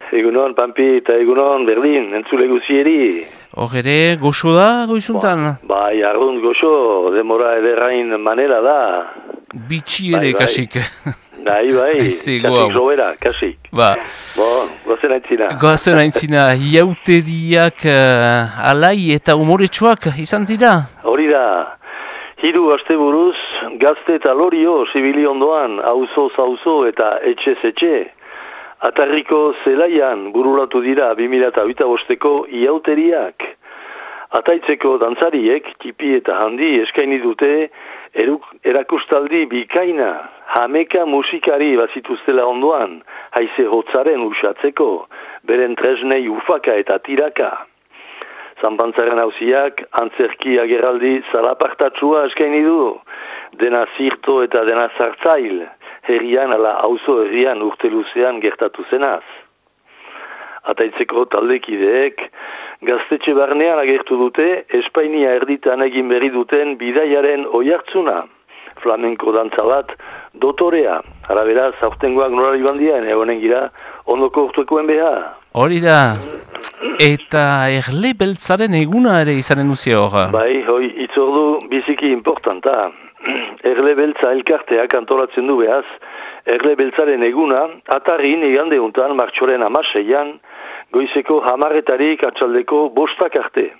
egunon, Pampi, eta egunon, Berdin, entzule guzieri. Hor ere, goxo da, goizuntan? Bai, arrunt goxo, demora ederrain manera da. Bitxi ere, kasik. Bai, kasik zobera, kasik. Ba. Goazen aintzina. Goazen aintzina, iauteriak alai eta umoretsuak izan dira? Hori da. Hiru asteburuz, gazte eta lorio, zibili ondoan, auzo eta etxez etxe. Atarriko zelaian burulatu dira 2008ko iauteriak. Ataitzeko dantzariek, tipi eta handi eskaini dute erakustaldi bikaina, hameka musikari bazituztela ondoan, haize hotzaren usatzeko, beren tresnei ufaka eta tiraka. Zanpantzaren hauziak, antzerki agerraldi zalapartatsua eskaini du, dena zirto eta dena zartzail, herrian ala auzo herrian urte luzean gertatu zenaz. Ataitzeko taldekideek, gaztetxe barnean agertu dute, Espainia erditan egin berri duten bidaiaren oihartzuna. Flamenko dantza bat, dotorea. Arabera, zaurtengoak norari bandian, egonen gira, ondoko urtuekoen beha. Hori da. Eta erle beltzaren eguna ere izanen duzia hor. Bai, itzordu biziki importanta. Erle beltza elkarteak antolatzen du behaz, erle beltzaren eguna, atarrin igandeuntan martxoren 16an, goizeko 10:00 atxaldeko 5 arte.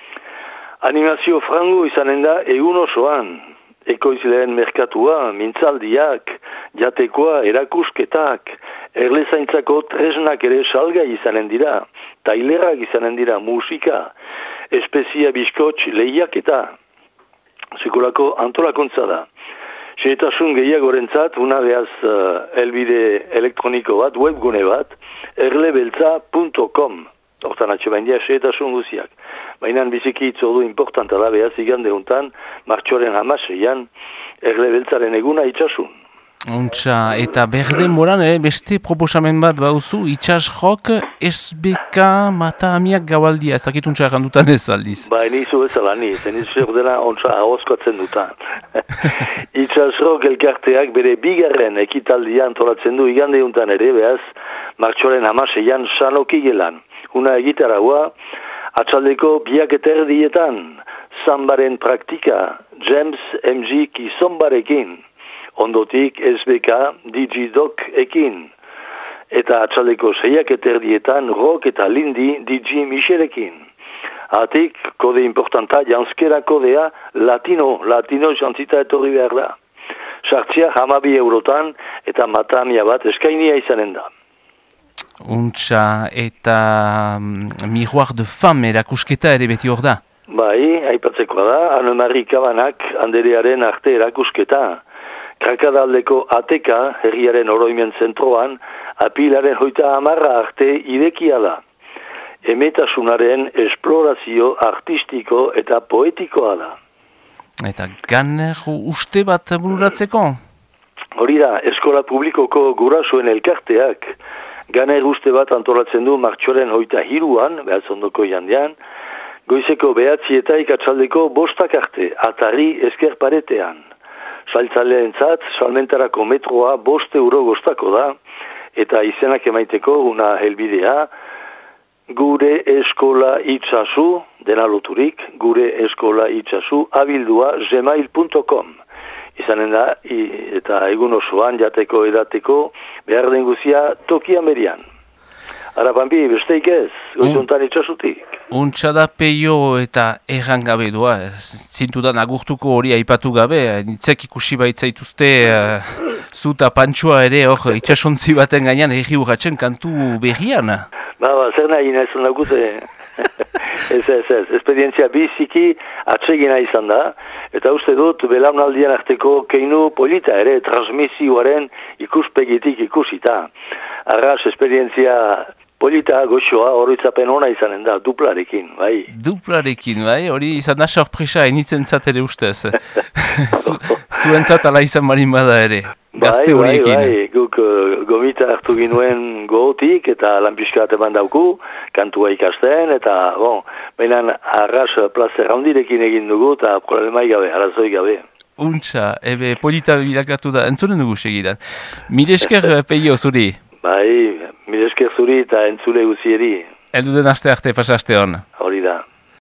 Animazio frango izanen da egun osoan. Ekoizleen merkatua, mintzaldiak, jatekoa, erakusketak, erlezaintzako tresnak ere salgai izanen dira, tailerrak izanen dira, musika, espezia biskotx lehiak eta sekulako antolakuntza da. Xehetasun gehiagorentzat, una behaz elbide elektroniko bat, webgune bat, erlebeltza.com. Hortan atxebaindia xehetasun guziak. Baina biziki itzordu importanta da behaz igande untan, martxoren 16an, erlebeltzaren eguna itxasun. Untxa, eta berden moran, beste proposamen bat bauzu, itxasjok SBK mata amiak gaualdia, ez dakit untxa errandutan ez aldiz. Ba, nizu bezala ni, zenizu dela ontsa ahozkoatzen dutan. Itxasjok elkarteak bere bigarren ekitaldia antolatzen du igande untan ere, behaz, martxoren 16an Sanoki gelan. Una egitaraua, atxaldeko 2:30 zambaren praktika, James MG Kizombarekin. Ondotik SBK Digidoc ekin. Eta atxaldeko 6:30 Rock eta Lindy DJ Michelekin. Atik, kode importanta, janskera kodea Latino jantzita etorri behar da. Sartzia 12 eurotan eta matamia bat eskainia izanen da. Untxa, eta Miroir de Femme erakusketa ere beti hor da? Bai, aipatzekoa da, Anne-Marie Kabanak anderearen arte erakusketa. Krakadaldeko ateka, herriaren oroimen zentroan, apilaren 30 arte idekia da. Emetasunaren esplorazio artistiko eta poetikoa da. Eta ganer uste bat bururatzeko? Hori da, eskola publikoko gurasoen elkarteak, ganer uste bat antolatzen du martxoren 23an, behatzondoko jandean, goizeko 9:00 atxaldeko 5 arte, atarri esker paretean. Saltzaleentzat, salmentarako metroa 5 euro gostako da, eta izenak emaiteko una helbidea, gure eskola itxasu, dena loturik, gure eskola itxasu, abildua gmail.com. Izanen da, eta egun osoan jateko edateko behar den guzia tokian berian. Ara, Pampi, besteik ez, goizuntan itxasutik. Untxa da peio eta erran gabe doa, zintudan agurtuko hori aipatu gabe, nitzek ikusi baitzaituzte zuta pantxoa ere hor itxasontzi baten gainean erri urratzen kantu berrian. Ba, zer nahi nahi dagute. Ez, esperientzia biziki atsegina izan da, eta uste dut belaunaldian arteko keinu polita ere transmisioaren ikuspegitik ikusita. Arras, esperientzia polita, goxoa, horretzapen ona izanen da, duplarekin, bai. Duplarekin, bai, hori izan da sorpresa enitzen ere ustez. Zuentzat ala izan barin bada ere, gazte horiekin. Bai, guk gomita hartu ginuen gogotik eta lanpiskat eman dauku, kantua ikasten, eta, behinan arras plazer handirekin egin dugu, eta problemai gabe, arazoi gabe. Untxa, polita bilakatu da, entzunen dugu segidan. Mil esker peio zuri. Bai, mire esker zuri eta entzule guzieri. Eldu den aste arte, pasaste hon.